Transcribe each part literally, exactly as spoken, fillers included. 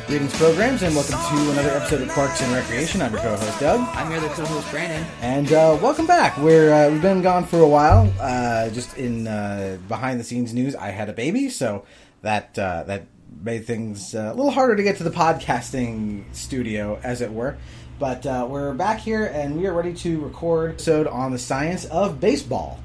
Greetings, programs, and welcome to another episode of Parks and Recreation. I'm your co-host, Doug. I'm your other co-host, Brandon. And uh, welcome back. We're, uh, we've been gone for a while. Uh, just in uh, behind-the-scenes news, I had a baby, so that uh, that made things uh, a little harder to get to the podcasting studio, as it were. But uh, we're back here, and we are ready to record an episode on the science of baseball.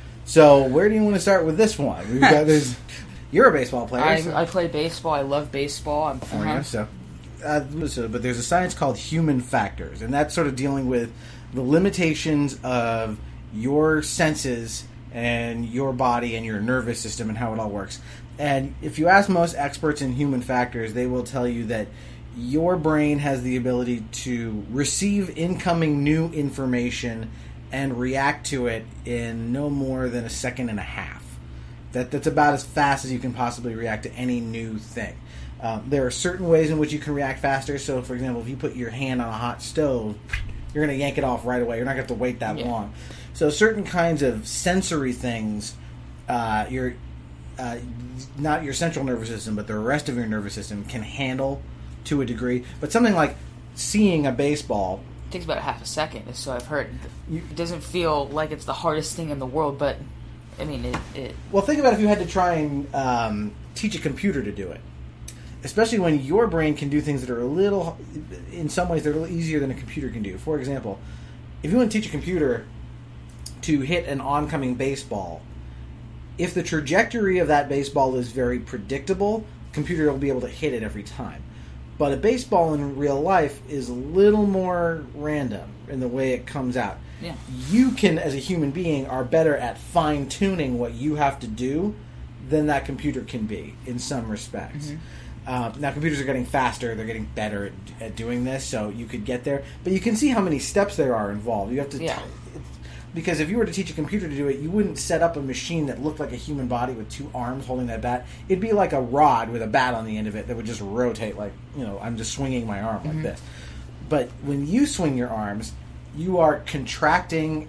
So where do you want to start with this one? We've got this... You're a baseball player. I, so. I play baseball. I love baseball. I'm Oh, yeah, so, uh, so, but there's a science called human factors, and that's sort of dealing with the limitations of your senses and your body and your nervous system and how it all works. And if you ask most experts in human factors, they will tell you that your brain has the ability to receive incoming new information and react to it in no more than a second and a half. That that's about as fast as you can possibly react to any new thing. Um, there are certain ways in which you can react faster. So, for example, if you put your hand on a hot stove, you're going to yank it off right away. You're not going to have to wait that yeah. long. So, certain kinds of sensory things, uh, your uh, not your central nervous system, but the rest of your nervous system can handle to a degree. But something like seeing a baseball it takes about a half a second. So I've heard. It doesn't feel like it's the hardest thing in the world, but. I mean, it, it... Well, think about if you had to try and um, teach a computer to do it. Especially when your brain can do things that are a little... In some ways, they're a little easier than a computer can do. For example, if you want to teach a computer to hit an oncoming baseball, if the trajectory of that baseball is very predictable, the computer will be able to hit it every time. But a baseball in real life is a little more random in the way it comes out. Yeah. You can, as a human being, are better at fine-tuning what you have to do than that computer can be, in some respects. Mm-hmm. Uh, now, computers are getting faster. They're getting better at, at doing this, so you could get there. But you can see how many steps there are involved. You have to... Yeah. T- because if you were to teach a computer to do it, you wouldn't set up a machine that looked like a human body with two arms holding that bat. It'd be like a rod with a bat on the end of it that would just rotate like, you know, I'm just swinging my arm mm-hmm. like this. But when you swing your arms... you are contracting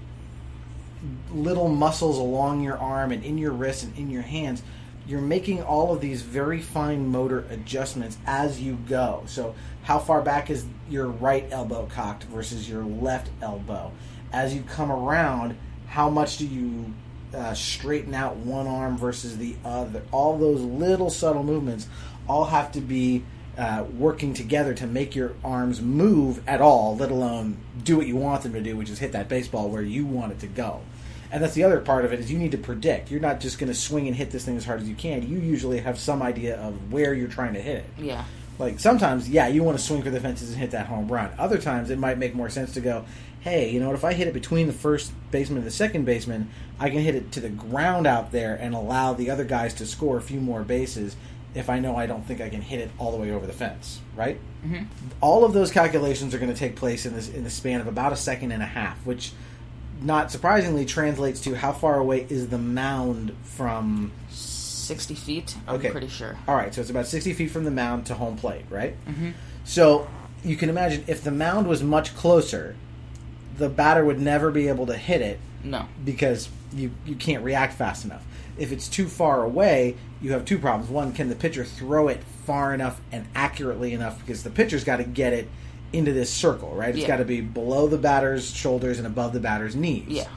little muscles along your arm and in your wrists and in your hands. You're making all of these very fine motor adjustments as you go. So how far back is your right elbow cocked versus your left elbow? As you come around, how much do you uh, straighten out one arm versus the other? All those little subtle movements all have to be Uh, working together to make your arms move at all, let alone do what you want them to do, which is hit that baseball where you want it to go. And that's the other part of it, is you need to predict. You're not just going to swing and hit this thing as hard as you can. You usually have some idea of where you're trying to hit it. Yeah. Like, sometimes, yeah, you want to swing for the fences and hit that home run. Other times, it might make more sense to go, hey, you know what, if I hit it between the first baseman and the second baseman, I can hit it to the ground out there and allow the other guys to score a few more bases if I know I don't think I can hit it all the way over the fence, right? Mm-hmm. All of those calculations are going to take place in this in the span of about a second and a half, which, not surprisingly, translates to how far away is the mound from... sixty feet, I'm okay. pretty sure. All right, so it's about sixty feet from the mound to home plate, right? Mm-hmm. So you can imagine if the mound was much closer, the batter would never be able to hit it. No. Because you, you can't react fast enough. If it's too far away, you have two problems. One, can the pitcher throw it far enough and accurately enough? Because the pitcher's got to get it into this circle, right? It's yeah. got to be below the batter's shoulders and above the batter's knees. Yeah.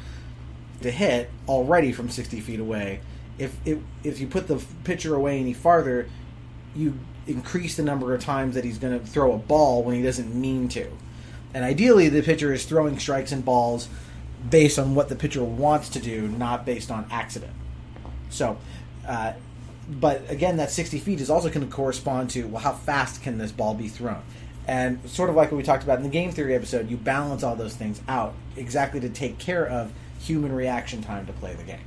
To hit already from sixty feet away. If it, if you put the pitcher away any farther, you increase the number of times that he's going to throw a ball when he doesn't mean to. And ideally, the pitcher is throwing strikes and balls based on what the pitcher wants to do, not based on accident. So, uh, but again, that sixty feet is also going to correspond to, well, how fast can this ball be thrown? And sort of like what we talked about in the game theory episode, you balance all those things out exactly to take care of human reaction time to play the game.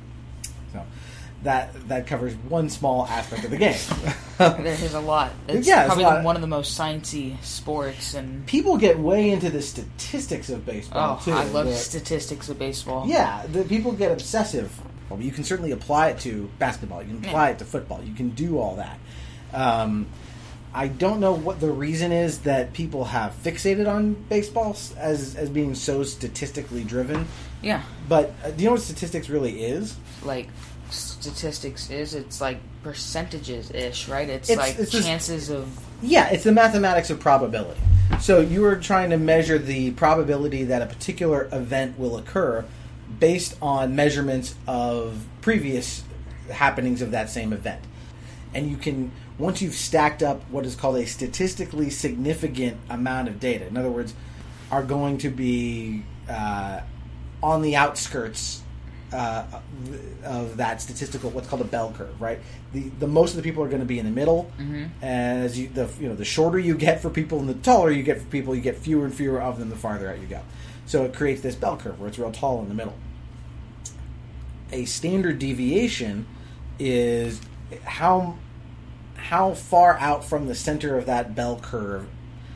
So that that covers one small aspect of the game. There's a lot. It's yeah, probably it's a lot. one of the most sciencey sports. And people get way into the statistics of baseball, oh, too. I love the, statistics of baseball. Yeah, the people get obsessive. Well, you can certainly apply it to basketball. You can apply yeah. it to football. You can do all that. Um, I don't know what the reason is that people have fixated on baseball as as being so statistically driven. Yeah. But uh, do you know what statistics really is? Like statistics is. It's like percentages ish, right? It's, It's- like it's just- chances of. Yeah, it's the mathematics of probability. So you are trying to measure the probability that a particular event will occur based on measurements of previous happenings of that same event. And you can, once you've stacked up what is called a statistically significant amount of data, in other words, are going to be uh, on the outskirts uh, of that statistical, what's called a bell curve, right? The the most of the people are going to be in the middle. Mm-hmm. As you the you know the shorter you get for people and the taller you get for people, you get fewer and fewer of them the farther out you go. So it creates this bell curve where it's real tall in the middle. A standard deviation is how how far out from the center of that bell curve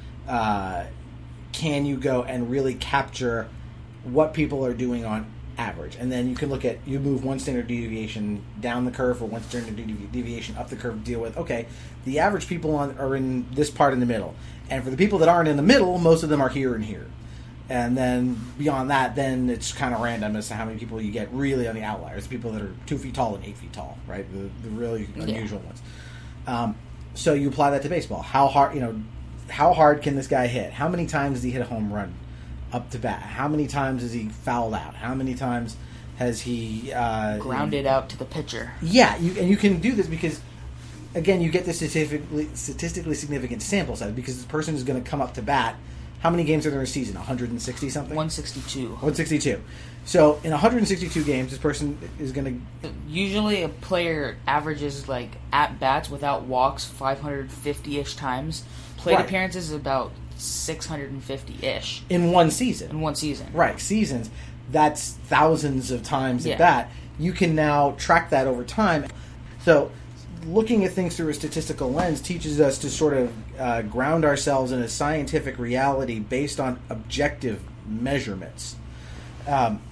uh, can you go and really capture what people are doing on average. And then you can look at, you move one standard deviation down the curve or one standard devi- deviation up the curve to deal with, okay, the average people on, are in this part in the middle. And for the people that aren't in the middle, most of them are here and here. And then beyond that, then it's kind of random as to how many people you get really on the outliers, people that are two feet tall and eight feet tall, right? The, the really unusual yeah. ones. Um, so you apply that to baseball. How hard, you know, how hard can this guy hit? How many times does he hit a home run up to bat? How many times has he fouled out? How many times has he uh, grounded out to the pitcher? Yeah, you, and you can do this because, again, you get the statistically statistically significant sample size because the person is going to come up to bat. How many games are there in a season? one hundred sixty something? one sixty-two. one sixty-two. So in one hundred sixty-two games, this person is going to... Usually a player averages, like, at-bats without walks five hundred fifty-ish times. Plate right. appearances is about six hundred fifty-ish. In one season. In one season. Right, seasons. That's thousands of times yeah. at bat. You can now track that over time. So looking at things through a statistical lens teaches us to sort of uh, ground ourselves in a scientific reality based on objective measurements. Um,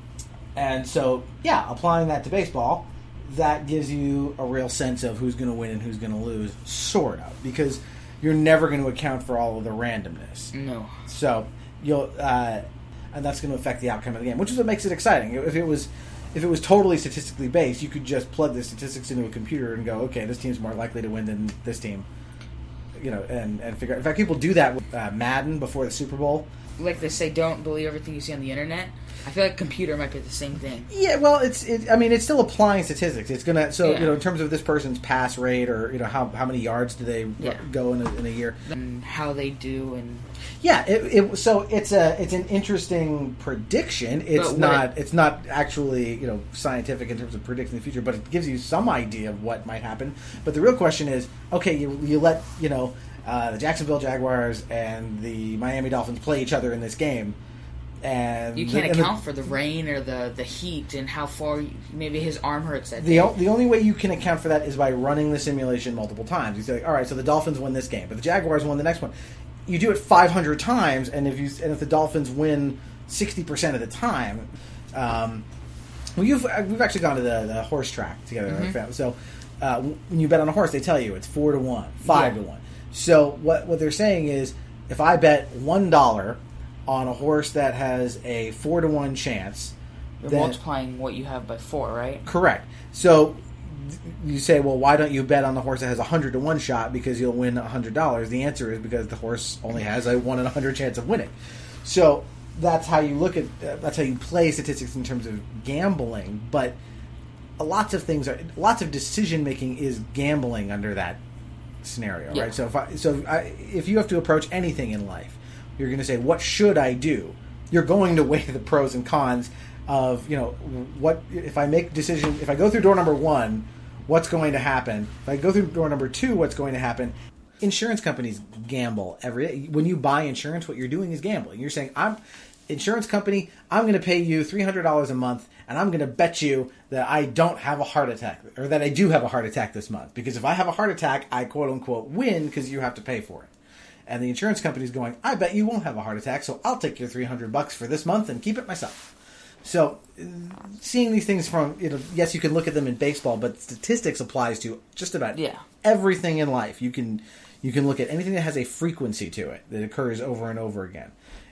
and so, yeah, applying that to baseball, that gives you a real sense of who's going to win and who's going to lose, sort of, because you're never going to account for all of the randomness. No. So you'll, uh, and that's going to affect the outcome of the game, which is what makes it exciting. If it was, if it was totally statistically based, you could just plug the statistics into a computer and go, okay, this team's more likely to win than this team, you know, and and figure out. In fact, people do that with uh, Madden before the Super Bowl. Like they say, don't believe everything you see on the internet. I feel like computer might be the same thing. Yeah, well, it's. It, I mean, it's still applying statistics. It's gonna. So yeah. you know, in terms of this person's pass rate, or you know, how how many yards do they yeah. go in a, in a year, and how they do, and yeah. It, it so it's a it's an interesting prediction. It's But not. it- It's not actually you know scientific in terms of predicting the future, but it gives you some idea of what might happen. But the real question is, okay, you you let you know uh, the Jacksonville Jaguars and the Miami Dolphins play each other in this game. And you can't the, and account the, for the rain or the, the heat and how far you, maybe his arm hurts that the, day. o- the only way you can account for that is by running the simulation multiple times. You say, all right, so the Dolphins win this game, but the Jaguars won the next one. You do it five hundred times, and if you and if the Dolphins win sixty percent of the time, um, well, you've we've actually gone to the, the horse track together. Mm-hmm. So uh, when you bet on a horse, they tell you it's four to one, five yeah. to one. So what what they're saying is, if I bet one dollar on a horse that has a four to one chance, You're then, multiplying what you have by four, right? correct. So you say, well, why don't you bet on the horse that has a hundred to one shot because you'll win a hundred dollars? The answer is because the horse only has a one in a hundred chance of winning. So that's how you look at uh, that's how you play statistics in terms of gambling. But lots of things are lots of decision making is gambling under that scenario, yeah. right? So if I, so I, if you have to approach anything in life, you're going to say, what should I do? You're going to weigh the pros and cons of, you know, what if I make decision, if I go through door number one, what's going to happen? If I go through door number two, what's going to happen? Insurance companies gamble every day. When you buy insurance, what you're doing is gambling. You're saying, I'm insurance company, I'm going to pay you three hundred dollars a month, and I'm going to bet you that I don't have a heart attack, or that I do have a heart attack this month. Because if I have a heart attack, I quote unquote win because you have to pay for it. And the insurance company's going, I bet you won't have a heart attack, so I'll take your three hundred bucks for this month and keep it myself. So, seeing these things from, you know, yes, you can look at them in baseball, but statistics applies to just about yeah. everything in life. You can you can look at anything that has a frequency to it that occurs over and over again.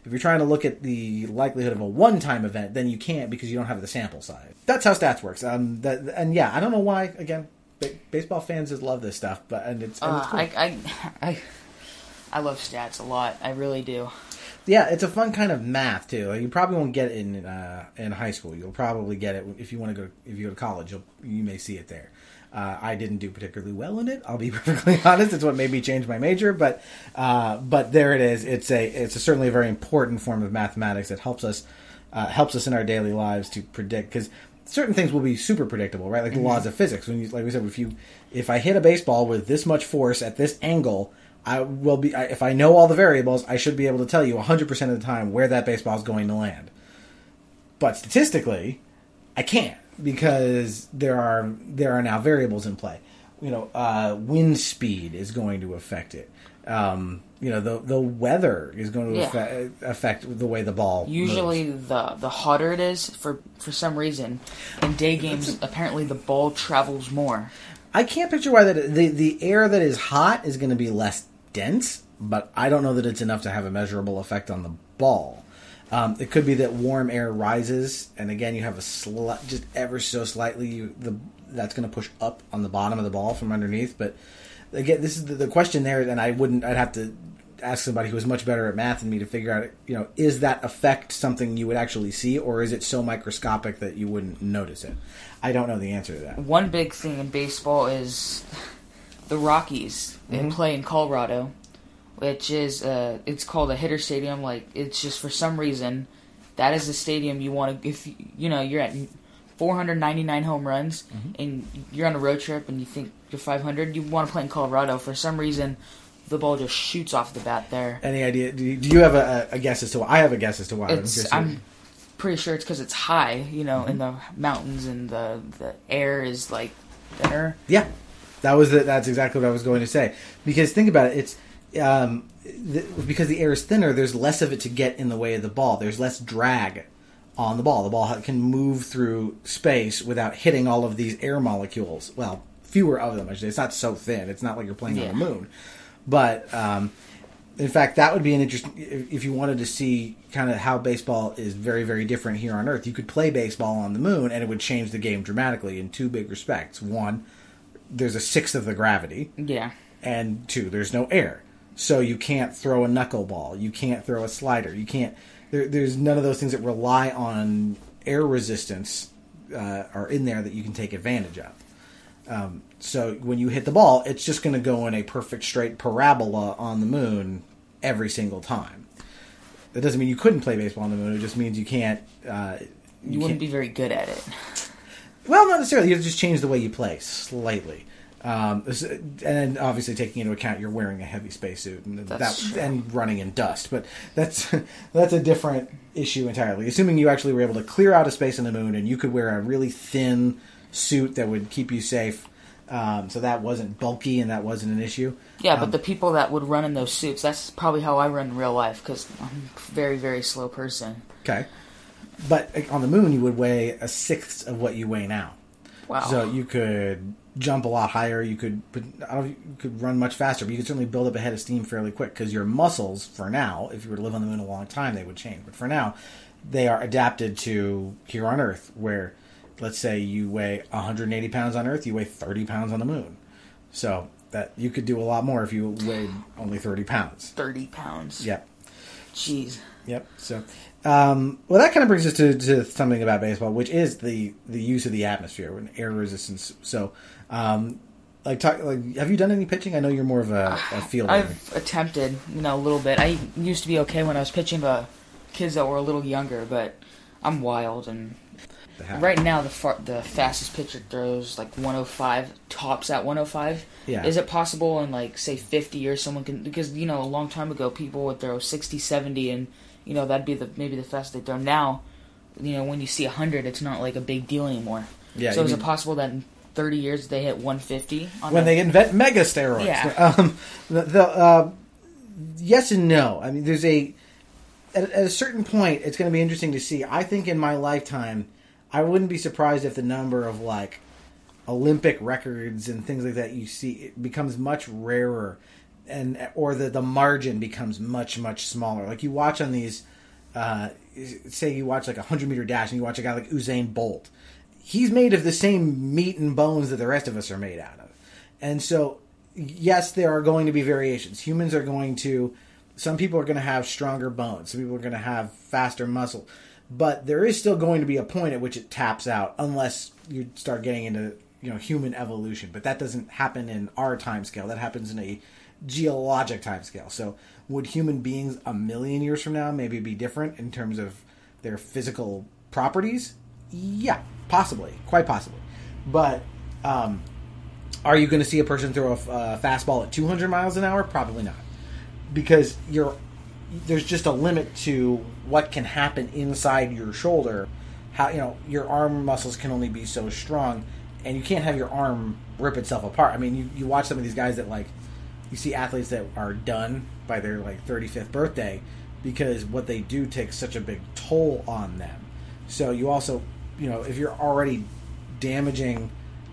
If you're trying to look at the likelihood of a one-time event, then you can't because you don't have the sample size. That's how stats works. Um, that, and yeah, I don't know why. Again, ba- baseball fans just love this stuff, but and it's, and Uh, it's cool. I, I, I, I love stats a lot. I really do. Yeah, it's a fun kind of math too. Like, you probably won't get it in uh, in high school. You'll probably get it if you want to go. If you go to college, you'll, you may see it there. Uh, I didn't do particularly well in it. I'll be perfectly honest. It's what made me change my major, but uh, but there it is. It's a it's a certainly a very important form of mathematics that helps us uh, helps us in our daily lives to predict, because certain things will be super predictable, right? Like the mm-hmm. laws of physics. When you, like we said, if you if I hit a baseball with this much force at this angle, I will be. I, if I know all the variables, I should be able to tell you one hundred percent of the time where that baseball is going to land. But statistically, I can't, because there are there are now variables in play. You know, uh, wind speed is going to affect it. Um, you know, the the weather is going to yeah. affect, affect the way the ball Usually, moves. the the hotter it is, for for some reason, in day games, apparently the ball travels more. I can't picture why that the the air that is hot is going to be less dense, but I don't know that it's enough to have a measurable effect on the ball. Um, it could be that warm air rises, and again, you have a sli- just ever so slightly you, the that's going to push up on the bottom of the ball from underneath. But again, this is the, the question there, and I wouldn't. I'd have to ask somebody who is much better at math than me to figure out. You know, is that effect something you would actually see, or is it so microscopic that you wouldn't notice it? I don't know the answer to that. One big thing in baseball is the Rockies. They mm-hmm. play in Colorado, which is uh, it's called a hitter stadium. Like, it's just, for some reason, that is the stadium you want to. If you know you're at four hundred ninety-nine home runs mm-hmm. and you're on a road trip and you think you're five hundred, you want to play in Colorado. For some reason, the ball just shoots off the bat there. Any idea? Do you, do you have a, a guess as to why? I have a guess as to why. It's, I'm pretty sure it's because it's high, you know, mm-hmm. in the mountains, and the the air is like thinner. Yeah, that was the, that's exactly what I was going to say. Because think about it, it's um, the, because the air is thinner, there's less of it to get in the way of the ball. There's less drag on the ball. The ball can move through space without hitting all of these air molecules. Well, fewer of them, I should say. It's not so thin. It's not like you're playing yeah. on the moon. But um, in fact, that would be an interesting. If you wanted to see kind of how baseball is very, very different here on Earth, you could play baseball on the moon, and it would change the game dramatically in two big respects. One, there's a sixth of the gravity. Yeah. And two, there's no air, so you can't throw a knuckleball. You can't throw a slider. You can't. There, there's none of those things that rely on air resistance uh, are in there that you can take advantage of. Um, so when you hit the ball, it's just going to go in a perfect straight parabola on the moon every single time. That doesn't mean you couldn't play baseball on the moon. It just means you can't. Uh, you, you wouldn't can't. be very good at it. Well, not necessarily. You have to just change the way you play slightly. Um, and then obviously taking into account you're wearing a heavy spacesuit and that, and running in dust, but that's that's a different issue entirely. Assuming you actually were able to clear out a space on the moon and you could wear a really thin suit that would keep you safe, um, so that wasn't bulky and that wasn't an issue. Yeah, um, but the people that would run in those suits, that's probably how I run in real life, because I'm a very, very slow person. Okay, but on the moon you would weigh a sixth of what you weigh now. Wow. So you could jump a lot higher. You could, I don't know if you could run much faster, but you could certainly build up a head of steam fairly quick, because your muscles, for now, if you were to live on the moon a long time, they would change. But for now, they are adapted to here on Earth, where, let's say you weigh one hundred eighty pounds on Earth, you weigh thirty pounds on the moon. So that you could do a lot more if you weighed only thirty pounds. thirty pounds. Yep. Jeez. Yep. So, um, well, that kind of brings us to, to something about baseball, which is the, the use of the atmosphere and air resistance. So, um, like, talk, like, have you done any pitching? I know you're more of a, a fielder. I've attempted, you know, a little bit. I used to be okay when I was pitching to kids that were a little younger, but I'm wild, and right now the far, the fastest pitcher throws like one oh five, tops at one oh five. Yeah. Is it possible in, like, say fifty years someone can, because, you know, a long time ago people would throw sixty, seventy, and, you know, that'd be the maybe the fastest they throw. Now, you know, when you see one hundred, it's not like a big deal anymore. Yeah. So is mean, it possible that in thirty years they hit one fifty? On when a, they invent mega steroids. Yeah. Um, the, the, uh, yes and no. I mean, there's a, at, at a certain point, it's going to be interesting to see. I think in my lifetime, I wouldn't be surprised if the number of, like, Olympic records and things like that you see, it becomes much rarer, and or the, the margin becomes much, much smaller. Like, you watch on these uh, say you watch like a hundred meter dash and you watch a guy like Usain Bolt. He's made of the same meat and bones that the rest of us are made out of. And so, yes, there are going to be variations. Humans are going to, some people are going to have stronger bones. Some people are going to have faster muscle. But there is still going to be a point at which it taps out unless you start getting into, you know, human evolution. But that doesn't happen in our time scale. That happens in a geologic time scale. So would human beings a million years from now maybe be different in terms of their physical properties? Yeah, possibly. Quite possibly. But um, are you going to see a person throw a uh, fastball at two hundred miles an hour? Probably not. Because you're, there's just a limit to what can happen inside your shoulder. How, you know, your arm muscles can only be so strong, and you can't have your arm rip itself apart. I mean, you, you watch some of these guys that, like, you see athletes that are done by their, like, thirty-fifth birthday because what they do takes such a big toll on them. So you also, you know, if you're already damaging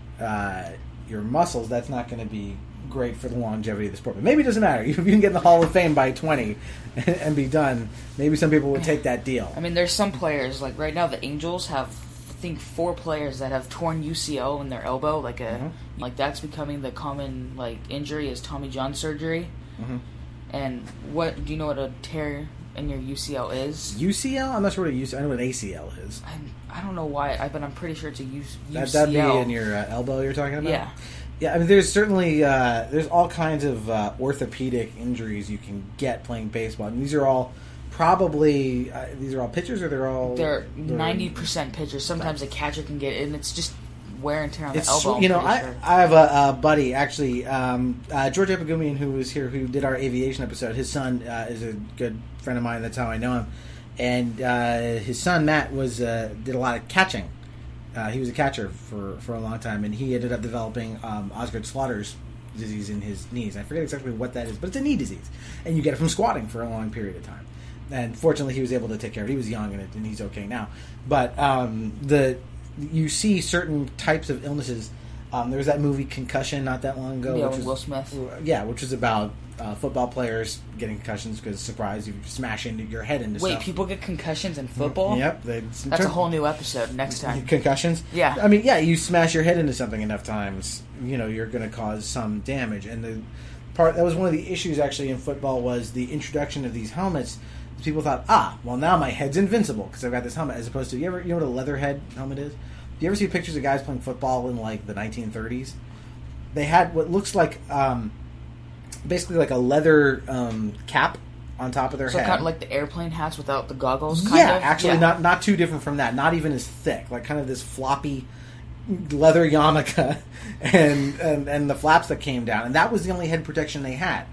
uh, your muscles, that's not going to be great for the longevity of the sport. But maybe it doesn't matter. If you can get in the Hall of Fame by twenty and, and be done, maybe some people would take that deal. I mean, there's some players, like right now the Angels have, I think, four players that have torn U C L in their elbow. Like a mm-hmm. like that's becoming the common like injury is Tommy John surgery. Mm-hmm. And what, do you know what a tear in your U C L is? U C L? I'm not sure what a U C L, I know what an A C L is. I, I don't know why, I, but I'm pretty sure it's a U, that, U C L. That'd be in your uh, elbow you're talking about? Yeah. Yeah, I mean, there's certainly, uh, there's all kinds of uh, orthopedic injuries you can get playing baseball. And these are all probably, uh, these are all pitchers, or they're all... They're ninety percent pitchers. Sometimes a catcher can get it, and it's just wear and tear on it's, the elbow. You know, I, sure. I have a, a buddy, actually, um, uh, George Epigomian, who was here, who did our aviation episode. His son uh, is a good friend of mine. That's how I know him. And uh, his son, Matt, was uh, did a lot of catching. Uh, he was a catcher for, for a long time, and he ended up developing um, Osgood-Schlatter's disease in his knees. I forget exactly what that is, but it's a knee disease. And you get it from squatting for a long period of time. And fortunately, he was able to take care of it. He was young, and, it, and he's okay now. But um, the you see certain types of illnesses. Um, there was that movie Concussion not that long ago. Yeah, which was, Will Smith. Yeah, which was about uh, football players getting concussions because, surprise, you smash into your head into Wait, stuff. Wait, people get concussions in football? Yep. They, That's a whole new episode next time. Concussions? Yeah. I mean, yeah, you smash your head into something enough times, you know, you're going to cause some damage. And the part that was one of the issues, actually, in football was the introduction of these helmets. People thought, ah, well, now my head's invincible because I've got this helmet, as opposed to, you ever, you know what a leather head helmet is? Do you ever see pictures of guys playing football in, like, the nineteen thirties? They had what looks like, um, basically like a leather um, cap on top of their so head. So kind of like the airplane hats without the goggles, kind yeah, of? Actually, yeah, actually not not too different from that. Not even as thick. Like kind of this floppy leather yarmulke and, and, and the flaps that came down. And that was the only head protection they had.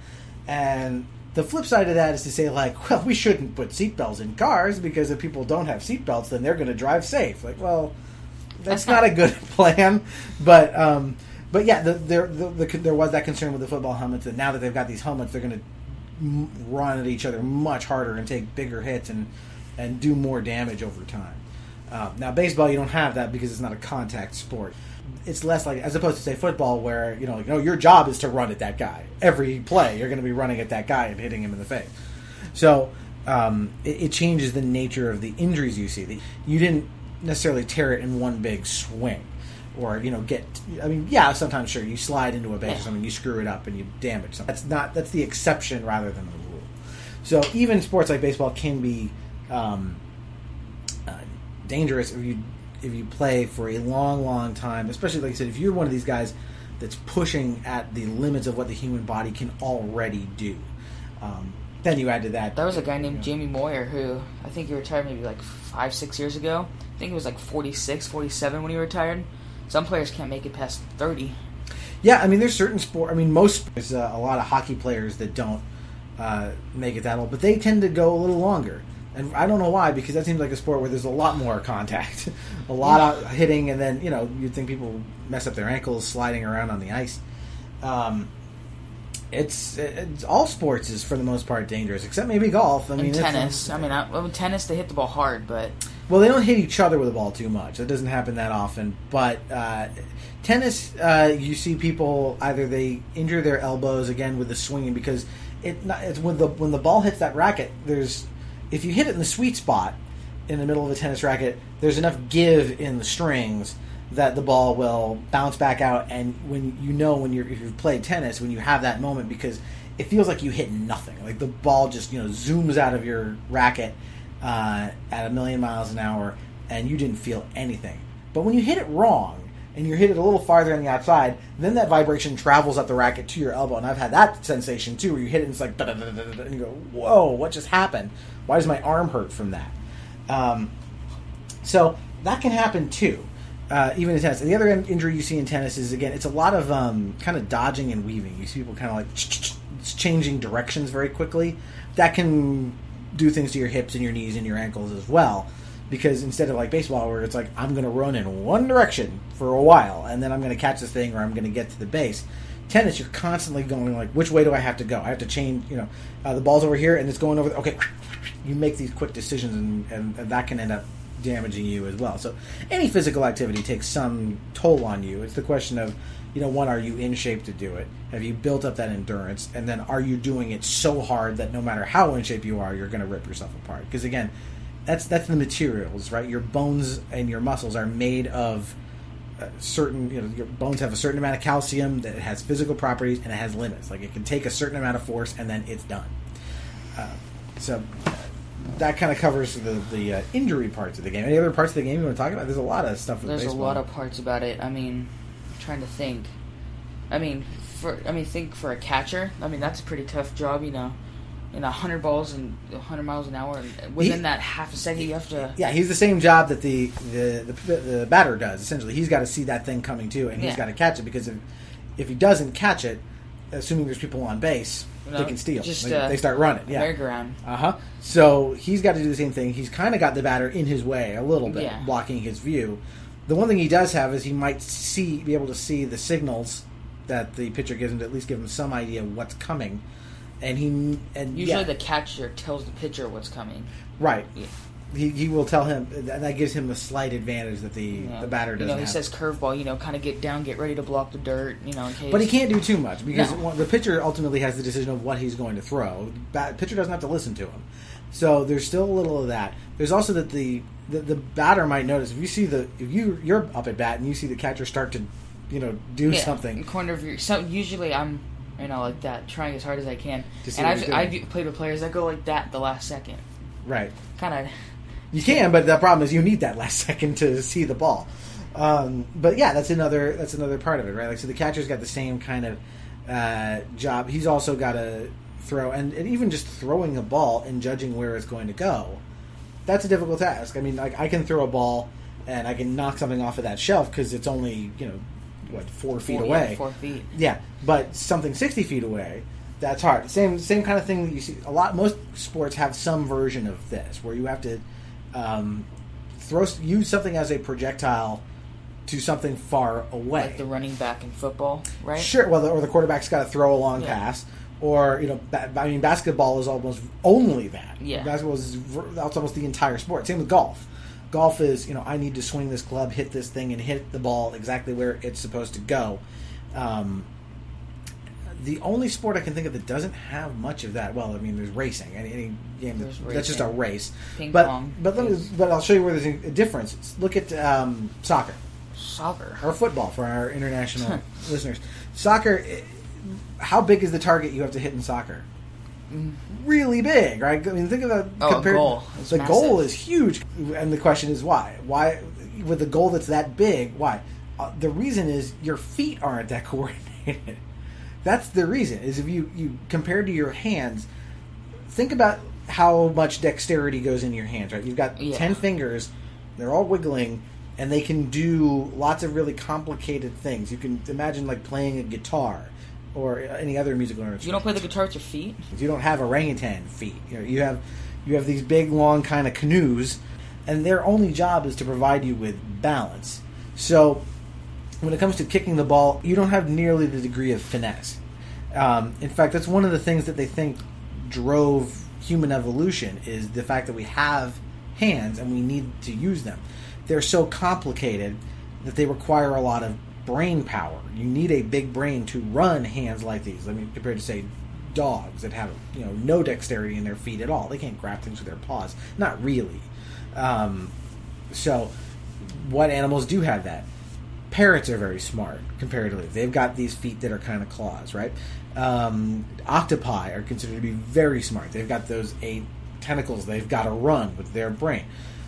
And the flip side of that is to say, like, well, we shouldn't put seatbelts in cars because if people don't have seatbelts, then they're going to drive safe. Like, well, that's, that's not, not a good plan. But... Um, But yeah, the, there the, the, there was that concern with the football helmets that now that they've got these helmets, they're going to m- run at each other much harder and take bigger hits and, and do more damage over time. Uh, now, baseball, you don't have that because it's not a contact sport. It's less like, as opposed to, say, football where, you know, you know your job is to run at that guy. Every play, you're going to be running at that guy and hitting him in the face. So um, it, it changes the nature of the injuries you see. You didn't necessarily tear it in one big swing. Or, you know, get... I mean, yeah, sometimes, sure, you slide into a base yeah. or something, you screw it up and you damage something. That's not... That's the exception rather than the rule. So even sports like baseball can be um, uh, dangerous if you if you play for a long, long time. Especially, like I said, if you're one of these guys that's pushing at the limits of what the human body can already do. Um, then you add to that... There was a guy named you know, Jamie Moyer who, I think he retired maybe like five, six years ago. I think he was like forty-six, forty-seven when he retired. Some players can't make it past thirty. Yeah, I mean, there's certain sport. I mean, most there's uh, a lot of hockey players that don't uh, make it that old, but they tend to go a little longer. And I don't know why, because that seems like a sport where there's a lot more contact, a lot of hitting, and then you know you'd think people mess up their ankles sliding around on the ice. Um, it's, it's all sports is for the most part dangerous, except maybe golf. I mean, and tennis. It's, I mean, I, well, tennis they hit the ball hard, but. Well, they don't hit each other with the ball too much. That doesn't happen that often. But uh, tennis, uh, you see people either they injure their elbows again with the swinging because it it's when the when the ball hits that racket, there's if you hit it in the sweet spot in the middle of a tennis racket, there's enough give in the strings that the ball will bounce back out. And when you know when you're if you've played tennis, when you have that moment, because it feels like you hit nothing, like the ball just you know zooms out of your racket uh, at a million miles an hour, and you didn't feel anything. But when you hit it wrong, and you hit it a little farther on the outside, then that vibration travels up the racket to your elbow. And I've had that sensation too, where you hit it and it's like, da, da, da, da, da, and you go, whoa, what just happened? Why does my arm hurt from that? Um, so that can happen too, uh, even in tennis. And the other injury you see in tennis is, again, it's a lot of um, kind of dodging and weaving. You see people kind of like changing directions very quickly. That can do things to your hips and your knees and your ankles as well. Because instead of like baseball, where it's like, I'm going to run in one direction for a while, and then I'm going to catch this thing, or I'm going to get to the base. Tennis, you're constantly going like, which way do I have to go? I have to change, you know, uh, the ball's over here, and it's going over there. Okay, you make these quick decisions, and, and, and that can end up damaging you as well. So any physical activity takes some toll on you. It's the question of, you know, one, are you in shape to do it? Have you built up that endurance? And then are you doing it so hard that no matter how in shape you are, you're going to rip yourself apart? Because again, That's that's the materials, right? Your bones and your muscles are made of certain, you know, your bones have a certain amount of calcium, that it has physical properties, and it has limits. Like, it can take a certain amount of force, and then it's done. Uh, so that kind of covers the, the uh, injury parts of the game. Any other parts of the game you want to talk about? There's a lot of stuff with There's baseball. a lot of parts about it. I mean, I'm trying to think. I mean, for I mean, think for a catcher. I mean, that's a pretty tough job, you know. In a hundred balls and a hundred miles an hour, and within he, that half a second, you have to. Yeah, he's the same job that the the, the, the batter does. Essentially, he's got to see that thing coming too, and he's yeah. got to catch it. Because if if he doesn't catch it, assuming there's people on base, you know, they can steal. Just, they, uh, they start running. Yeah, merry-go-round. Uh huh. So he's got to do the same thing. He's kind of got the batter in his way a little bit, yeah. blocking his view. The one thing he does have is he might see, be able to see the signals that the pitcher gives him to at least give him some idea of what's coming. And he and usually yeah. the catcher tells the pitcher what's coming. Right. Yeah. He he will tell him, and that gives him a slight advantage that the, yeah. the batter doesn't have. You know, he have. says curveball. You know, kind of get down, get ready to block the dirt. You know, in case. But he can't do too much because no. the pitcher ultimately has the decision of what he's going to throw. The pitcher doesn't have to listen to him, so there's still a little of that. There's also that the, the the batter might notice if you see the if you you're up at bat and you see the catcher start to, you know, do yeah, something. In the corner of your. So usually I'm. You know, like that, trying as hard as I can. And I've, I've played with players that go like that the last second. Right. Kind of. You can, but the problem is you need that last second to see the ball. Um, but yeah, that's another that's another part of it, right? Like, so the catcher's got the same kind of uh, job. He's also got to throw, and, and even just throwing a ball and judging where it's going to go, that's a difficult task. I mean, like, I can throw a ball and I can knock something off of that shelf because it's only, you know, what, four feet four, away. Yeah, four feet. Yeah, but something sixty feet away, that's hard. Same same kind of thing that you see. A lot, most sports have some version of this where you have to um, throw use something as a projectile to something far away. Like the running back in football, right? Sure. Well, the, or the quarterback's got to throw a long yeah. pass. Or, you know, ba- I mean, basketball is almost only that. Yeah. Basketball is that's almost the entire sport. Same with golf. Golf is, you know, I need to swing this club, hit this thing, and hit the ball exactly where it's supposed to go. Um, the only sport I can think of that doesn't have much of that, well, I mean, there's racing. Any, any game that, that's just a race. Ping but, pong. But let me, but I'll show you where there's a difference. Look at um, soccer. Soccer. Or football for our international listeners. Soccer, how big is the target you have to hit in soccer? Really big, right? I mean, think of that. Oh, compared, goal. The massive. goal is huge, and the question is why? Why, with a goal that's that big, why? Uh, the reason is your feet aren't that coordinated. That's the reason. Is if you you compared to your hands, think about how much dexterity goes in your hands. Right? You've got yeah. ten fingers; they're all wiggling, and they can do lots of really complicated things. You can imagine like playing a guitar. Or any other musical instrument. You don't play the guitar with your feet? You don't have orangutan feet. You know, you have you have these big, long kind of canoes, and their only job is to provide you with balance. So, when it comes to kicking the ball, you don't have nearly the degree of finesse. Um, in fact, that's one of the things that they think drove human evolution is the fact that we have hands and we need to use them. They're so complicated that they require a lot of brain power. You need a big brain to run hands like these. I mean, compared to, say, dogs that have, you know, no dexterity in their feet at all. They can't grab things with their paws. Not really. Um, so, what animals do have that? Parrots are very smart, comparatively. They've got these feet that are kind of claws, right? Um, octopi are considered to be very smart. They've got those eight tentacles. They've got to run with their brain.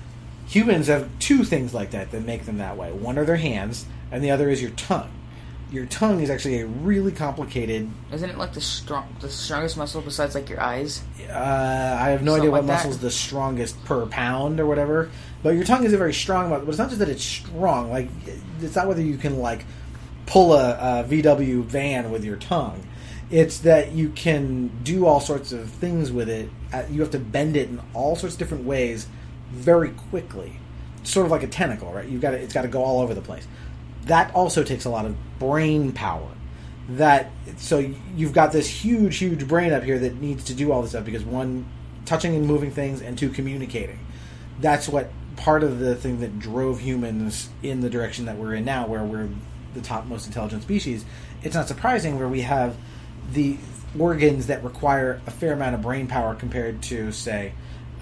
Humans have two things like that that make them that way. One are their hands, and the other is your tongue. Your tongue is actually a really complicated... Isn't it like the strong, the strongest muscle besides like your eyes? Uh, I have no Something idea what like that? muscle's the strongest per pound or whatever. But your tongue is a very strong muscle. But it's not just that it's strong. Like, it's not whether you can, like, pull a, a V W van with your tongue. It's that you can do all sorts of things with it. You have to bend it in all sorts of different ways very quickly. Sort of like a tentacle, right? You've got to, it's got to go all over the place. That also takes a lot of brain power. That so you've got this huge, huge brain up here that needs to do all this stuff because one, touching and moving things, and two, communicating. That's what part of the thing that drove humans in the direction that we're in now, where we're the top most intelligent species. It's not surprising where we have the organs that require a fair amount of brain power compared to, say,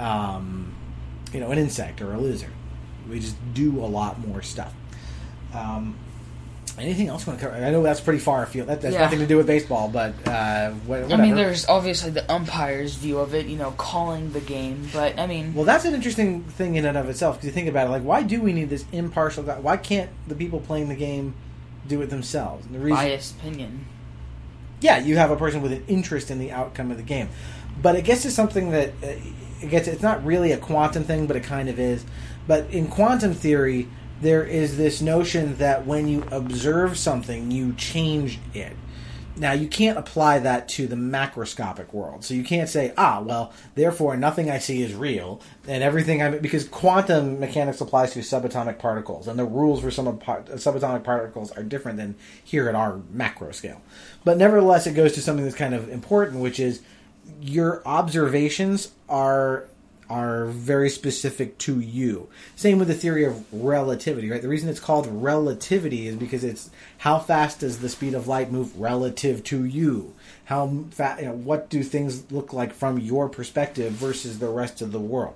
um, you know, an insect or a lizard. We just do a lot more stuff. Um, anything else you want to cover? I know that's pretty far afield. That has Yeah. nothing to do with baseball, but uh, wh- whatever. I mean, there's obviously the umpire's view of it, you know, calling the game, but I mean... Well, that's an interesting thing in and of itself, because you think about it, like, why do we need this impartial guy? Why can't the people playing the game do it themselves? And the reason, biased opinion. Yeah, you have a person with an interest in the outcome of the game. But it gets to something that, uh, it gets, it's not really a quantum thing, but it kind of is. But in quantum theory, there is this notion that when you observe something, you change it. Now, you can't apply that to the macroscopic world. So you can't say, ah, well, therefore nothing I see is real, and everything I... Because quantum mechanics applies to subatomic particles, and the rules for some subatomic particles are different than here at our macro scale. But nevertheless, it goes to something that's kind of important, which is your observations are... are very specific to you. Same with the theory of relativity, right? The reason it's called relativity is because it's how fast does the speed of light move relative to you? How fa- you know, what do things look like from your perspective versus the rest of the world?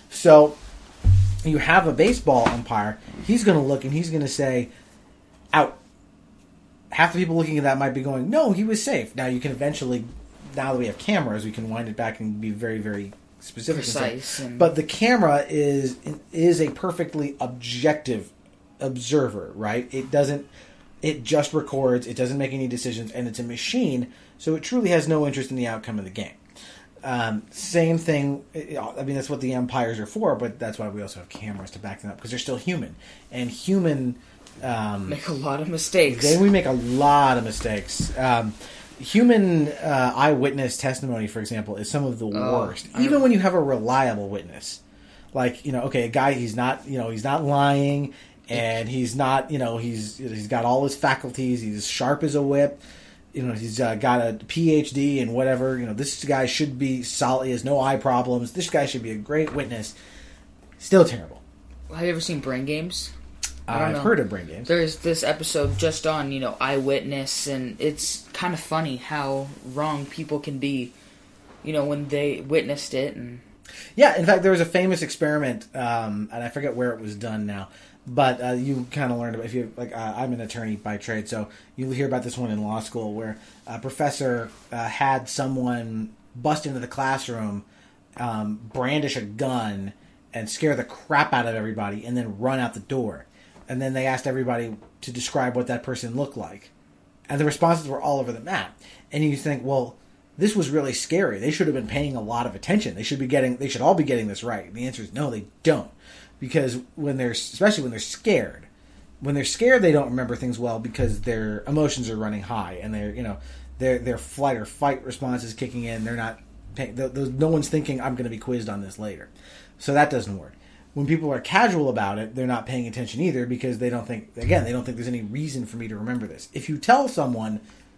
So you have a baseball umpire. He's going to look and he's going to say, out. Half the people looking at that might be going, no, he was safe. Now you can eventually, now that we have cameras, we can wind it back and be very, very specific, precise, and... but the camera is is a perfectly objective observer, right? It doesn't, it just records, it doesn't make any decisions, and it's a machine, so it truly has no interest in the outcome of the game. Um, same thing, I mean, that's what the umpires are for, but that's why we also have cameras to back them up, because they're still human, and human... Um, make a lot of mistakes. They, we make a lot of mistakes. Um, Human uh, eyewitness testimony, for example, is some of the oh, worst. Even when you have a reliable witness, like, you know, okay, a guy, he's not, you know, he's not lying, and he's not, you know, he's he's got all his faculties. He's sharp as a whip. You know, he's uh, got a P H D and whatever. You know, this guy should be solid. He has no eye problems. This guy should be a great witness. Still terrible. Have you ever seen Brain Games? Uh, I've know. heard of Brain Games. There's this episode just on, you know, eyewitness, and it's kind of funny how wrong people can be, you know, when they witnessed it. And yeah, in fact, there was a famous experiment, um, and I forget where it was done now, but uh, you kind of learned about, if you like, uh, I'm an attorney by trade, so you hear about this one in law school where a professor uh, had someone bust into the classroom, um, brandish a gun, and scare the crap out of everybody, and then run out the door. And then they asked everybody to describe what that person looked like. And the responses were all over the map. And you think, well, this was really scary. They should have been paying a lot of attention. They should be getting, they should all be getting this right. And the answer is no, they don't. Because when they're, especially when they're scared, when they're scared, they don't remember things well because their emotions are running high. And they're, you know, their their flight or fight response is kicking in. They're not paying, no one's thinking, I'm going to be quizzed on this later. So that doesn't work. When people are casual about it, they're not paying attention either because they don't think, again, they don't think there's any reason for me to remember this. If you tell someone,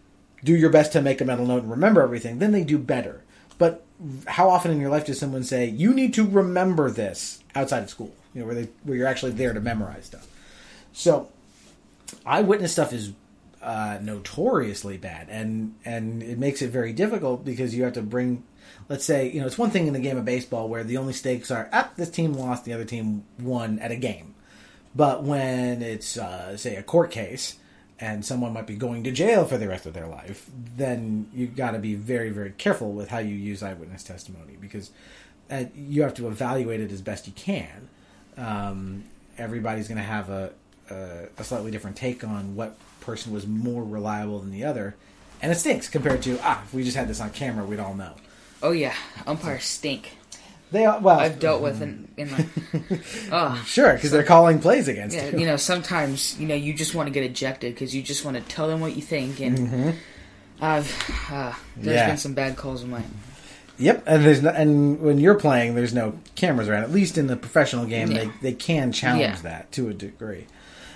do your best to make a mental note and remember everything, then they do better. But how often in your life does someone say, you need to remember this outside of school, you know, where they where you're actually there to memorize stuff? So eyewitness stuff is uh, notoriously bad, and and it makes it very difficult because you have to bring. Let's say, you know, it's one thing in the game of baseball where the only stakes are, ah, this team lost, the other team won at a game. But when it's, uh, say, a court case, and someone might be going to jail for the rest of their life, then you've got to be very, very careful with how you use eyewitness testimony, because uh, you have to evaluate it as best you can. Um, everybody's going to have a, a, a slightly different take on what person was more reliable than the other. And it stinks compared to, ah, if we just had this on camera, we'd all know. Oh yeah, umpires stink. They are, well, I've dealt with in, in my. Oh, sure, because so, they're calling plays against yeah, you. You know, sometimes you know you just want to get ejected because you just want to tell them what you think, and mm-hmm. I've uh, there's yeah. been some bad calls in mine. Yep, and there's no, and when you're playing, there's no cameras around. At least in the professional game, yeah. they they can challenge yeah. that to a degree.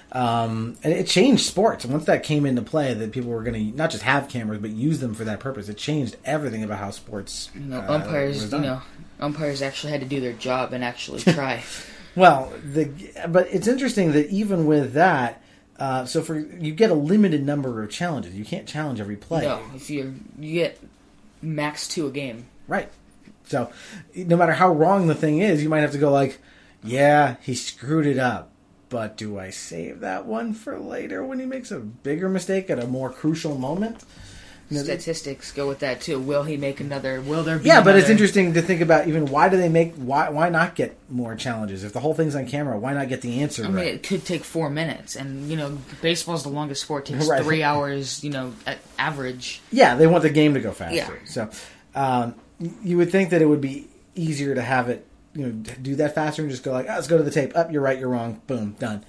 Um, and it changed sports. And once that came into play, that people were going to not just have cameras, but use them for that purpose, it changed everything about how sports. You know, umpires, uh, you know, umpires actually had to do their job and actually try. Well, the but it's interesting that even with that, uh, so for you get a limited number of challenges. You can't challenge every play. No, if you you get max two a game. Right. So no matter how wrong the thing is, you might have to go like, yeah, he screwed it up. But do I save that one for later when he makes a bigger mistake at a more crucial moment? You know, statistics go with that too. Will he make another? Will there be? Yeah, another? But it's interesting to think about even why do they make why why not get more challenges if the whole thing's on camera? Why not get the answer? I mean, right? It could take four minutes, and you know, baseball's the longest sport. It takes right. three hours. You know, at average. Yeah, they want the game to go faster. Yeah. So um, you would think that it would be easier to have it. You know, do that faster and just go like, oh, let's go to the tape. Up, oh, you're right, you're wrong. Boom, done.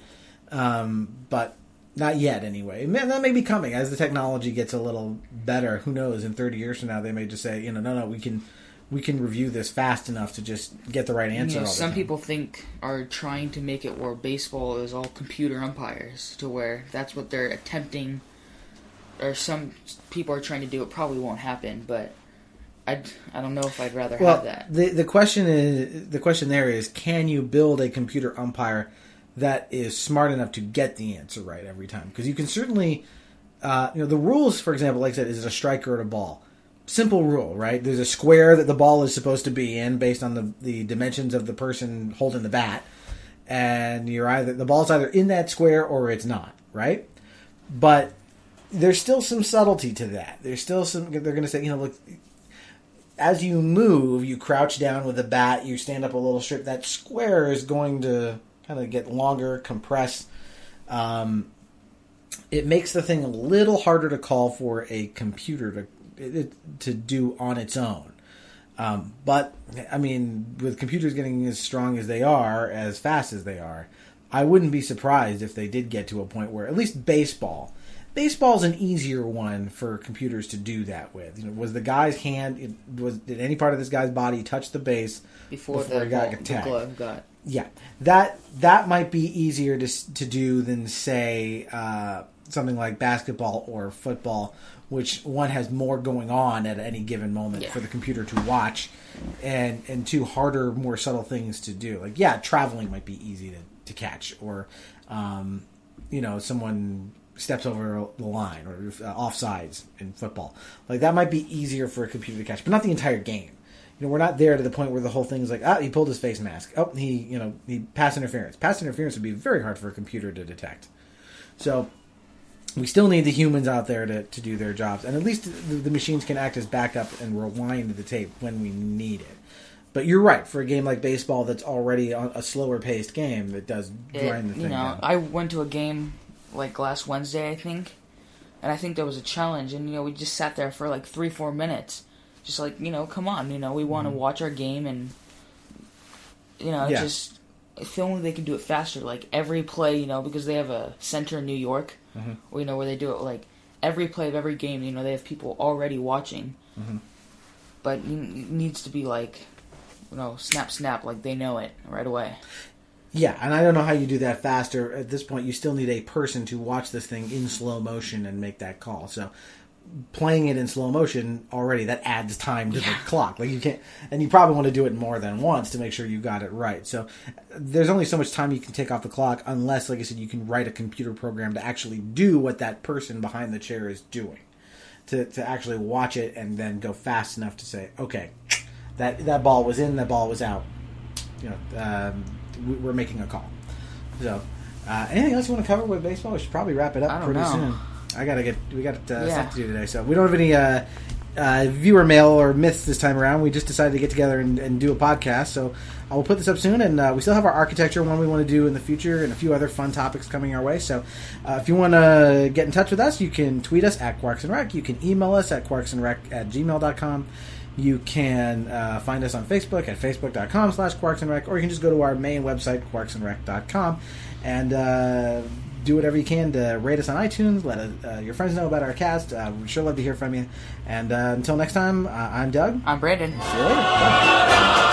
Um, but not yet, anyway. Man, that may be coming as the technology gets a little better. Who knows? In thirty years from now, they may just say, you know, no, no, we can, we can review this fast enough to just get the right answer. You know, all the some time. people think are trying to make it where baseball is all computer umpires, to where that's what they're attempting. Or some people are trying to do. It probably won't happen, but. I, I don't know if I'd rather well, have that. The the question is the question there is, can you build a computer umpire that is smart enough to get the answer right every time? Because you can certainly, uh, you know, the rules, for example, like I said, is it a strike or a ball? Simple rule, right? There's a square that the ball is supposed to be in based on the the dimensions of the person holding the bat, and you're either the ball's either in that square or it's not, right? But there's still some subtlety to that. There's still some. They're going to say, you know, look. As you move, you crouch down with the bat, you stand up a little strip. That square is going to kind of get longer, compress. Um, it makes the thing a little harder to call for a computer to it, to do on its own. Um, but, I mean, with computers getting as strong as they are, as fast as they are, I wouldn't be surprised if they did get to a point where, at least baseball... Baseball's an easier one for computers to do that with. You know, was the guy's hand? It, was did any part of this guy's body touch the base before, before the, he got ball, attacked? The glove got. Yeah, that that might be easier to to do than say uh, something like basketball or football, which one has more going on at any given moment yeah. for the computer to watch, and and two harder, more subtle things to do. Like yeah, traveling might be easy to, to catch, or um, you know, someone steps over the line or uh, offsides in football. Like that might be easier for a computer to catch, but not the entire game. You know, we're not there to the point where the whole thing's like, ah, he pulled his face mask. Oh, he, you know, he pass interference. Pass interference would be very hard for a computer to detect. So we still need the humans out there to, to do their jobs, and at least the, the machines can act as backup and rewind the tape when we need it. But you're right, for a game like baseball that's already a slower paced game, it does grind it, the thing you know, down. I went to a game like last Wednesday, I think, and I think there was a challenge, and you know we just sat there for like three, four minutes, just like you know, come on, you know, we want to mm-hmm. watch our game, and you know, yeah. just if only they can do it faster, like every play, you know, because they have a center in New York, mm-hmm. where, you know, where they do it like every play of every game, you know, they have people already watching, mm-hmm. but it needs to be like, you know, snap, snap, like they know it right away. Yeah, and I don't know how you do that faster. At this point, you still need a person to watch this thing in slow motion and make that call. So playing it in slow motion already, that adds time to Yeah. the clock. Like you can't, and you probably want to do it more than once to make sure you got it right. So there's only so much time you can take off the clock unless, like I said, you can write a computer program to actually do what that person behind the chair is doing. To, to actually watch it and then go fast enough to say, okay, that that ball was in, that ball was out. You know, um, we- we're making a call. So, uh, anything else you want to cover with baseball? We should probably wrap it up I don't pretty know. soon. I gotta get, we got uh, Yeah. stuff to do today, so we don't have any uh, uh, viewer mail or myths this time around. We just decided to get together and, and do a podcast, so I will put this up soon, and uh, we still have our architecture one we want to do in the future, and a few other fun topics coming our way. So, uh, if you want to get in touch with us, you can tweet us at Quarks and Rec. You can email us at quarksandrec at gmail dot com. You can uh, find us on Facebook at facebook.com slash quarksandrec, or you can just go to our main website, quarksandrec dot com, and uh, do whatever you can to rate us on iTunes. Let uh, your friends know about our cast. Uh, we'd sure love to hear from you. And uh, until next time, uh, I'm Doug. I'm Brandon. See you later. Bye.